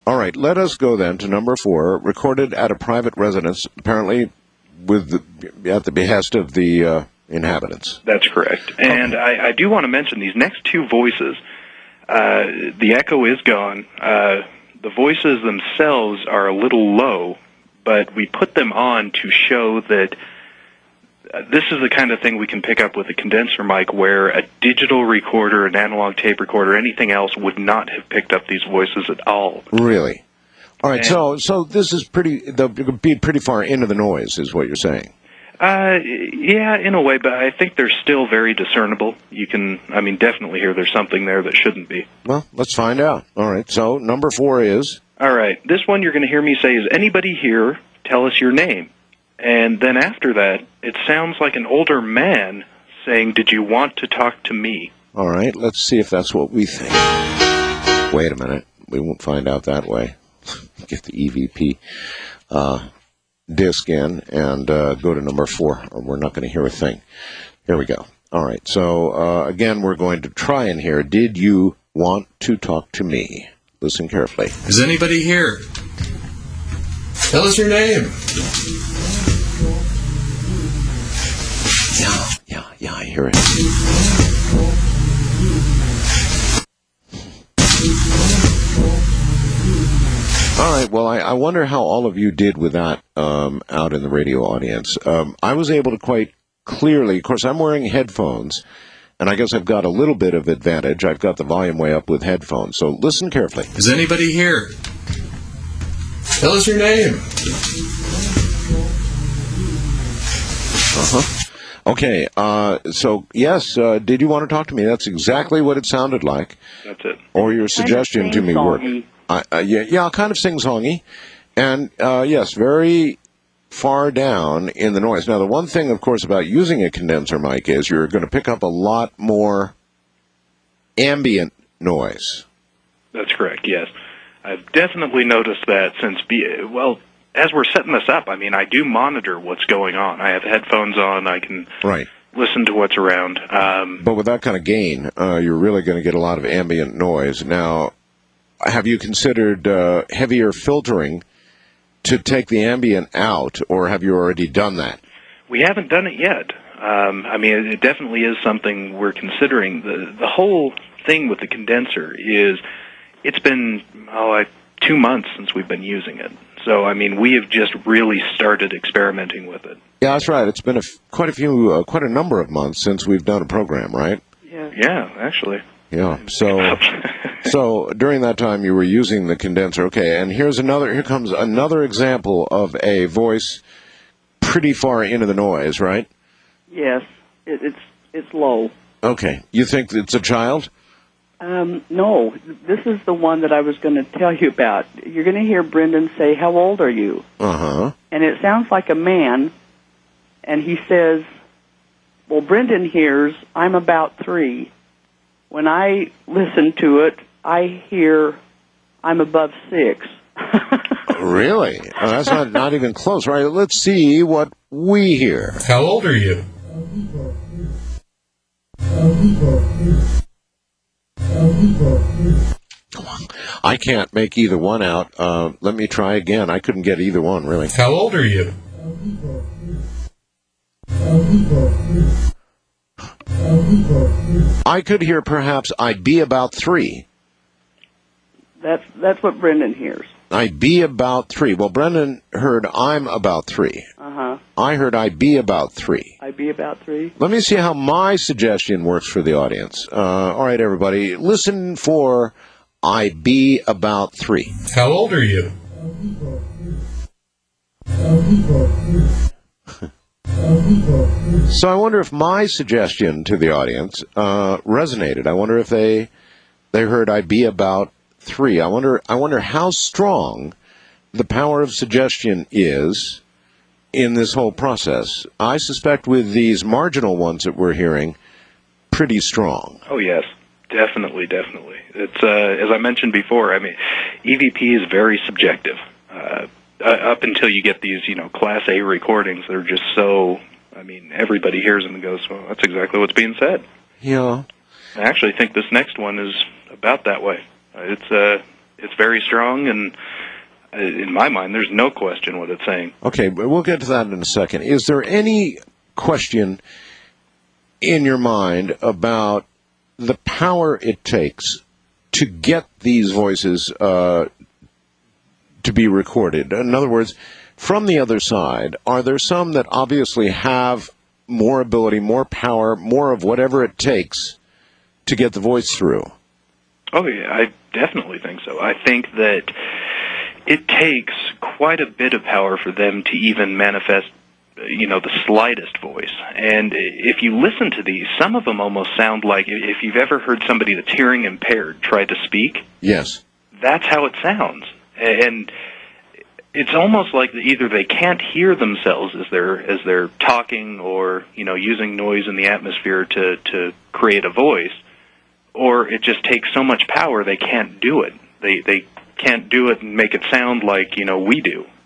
All right, let us go then to number 4, recorded at a private residence, apparently at the behest of the inhabitants. That's correct. And I do want to mention these next two voices. The echo is gone. The voices themselves are a little low, but we put them on to show that this is the kind of thing we can pick up with a condenser mic where a digital recorder, an analog tape recorder, anything else would not have picked up these voices at all. Really? All right, so this is they'll be pretty far into the noise, is what you're saying. Yeah, in a way, but I think they're still very discernible. You can, definitely hear there's something there that shouldn't be. Well, let's find out. All right, so number 4 is? All right, this one you're going to hear me say is, anybody here, tell us your name. And then after that, it sounds like an older man saying, did you want to talk to me? All right, let's see if that's what we think. Wait a minute. We won't find out that way. Get the EVP disc in and go to number 4, or we're not going to hear a thing. Here we go. All right, so again, we're going to try and hear, did you want to talk to me? Listen carefully. Is anybody here? Tell us your name. Yeah, I hear it. All right, well, I wonder how all of you did with that out in the radio audience. I was able to quite clearly, of course, I'm wearing headphones, and I guess I've got a little bit of advantage. I've got the volume way up with headphones, so listen carefully. Is anybody here? Tell us your name. Okay, so yes, did you want to talk to me? That's exactly what it sounded like. That's it. Or your suggestion to me worked. Yeah, kind of sing-songy. And yes, very far down in the noise. Now, the one thing, of course, about using a condenser mic is you're going to pick up a lot more ambient noise. That's correct, yes. I've definitely noticed that as we're setting this up, I do monitor what's going on. I have headphones on. I can listen to what's around. But with that kind of gain, you're really going to get a lot of ambient noise. Now, have you considered heavier filtering to take the ambient out, or have you already done that? We haven't done it yet. It definitely is something we're considering. The whole thing with the condenser is it's been 2 months since we've been using it. So, we have just really started experimenting with it. Yeah, that's right. It's been quite a number of months since we've done a program, right? Yeah, actually. Yeah, so during that time you were using the condenser. Okay, and here comes another example of a voice pretty far into the noise, right? Yes, it's low. Okay, you think it's a child? No, this is the one that I was going to tell you about. You're going to hear Brendan say, how old are you? Uh-huh. And it sounds like a man, and he says, well, Brendan hears, I'm about 3. When I listen to it, I hear, I'm above 6. Really? Oh, that's not even close. Right, let's see what we hear. How old are you? Come on. I can't make either one out. Let me try again. I couldn't get either one, really. How old are you? I could hear perhaps I'd be about 3. That's what Brendan hears. I'd be about 3. Well, Brendan heard I'm about 3. Uh-huh. I heard I'd be about 3. I'd be about 3? Let me see how my suggestion works for the audience. All right, everybody, listen for I'd be about 3. How old are you? So I wonder if my suggestion to the audience resonated. I wonder if they heard I'd be about 3. I wonder how strong the power of suggestion is in this whole process. I suspect with these marginal ones that we're hearing, pretty strong. Oh, yes. Definitely. It's as I mentioned before, EVP is very subjective. Up until you get these, Class A recordings, they're just so, everybody hears them and goes, well, that's exactly what's being said. Yeah. I actually think this next one is about that way. It's It's very strong, and in my mind, there's no question what it's saying. Okay, but we'll get to that in a second. Is there any question in your mind about the power it takes to get these voices to be recorded? In other words, from the other side, are there some that obviously have more ability, more power, more of whatever it takes to get the voice through? Oh, yeah, I definitely think so. I think that it takes quite a bit of power for them to even manifest, the slightest voice. And if you listen to these, some of them almost sound like, if you've ever heard somebody that's hearing impaired try to speak, yes, that's how it sounds. And it's almost like either they can't hear themselves as they're talking, or using noise in the atmosphere to create a voice, or it just takes so much power they can't do it. They can't do it and make it sound like we do.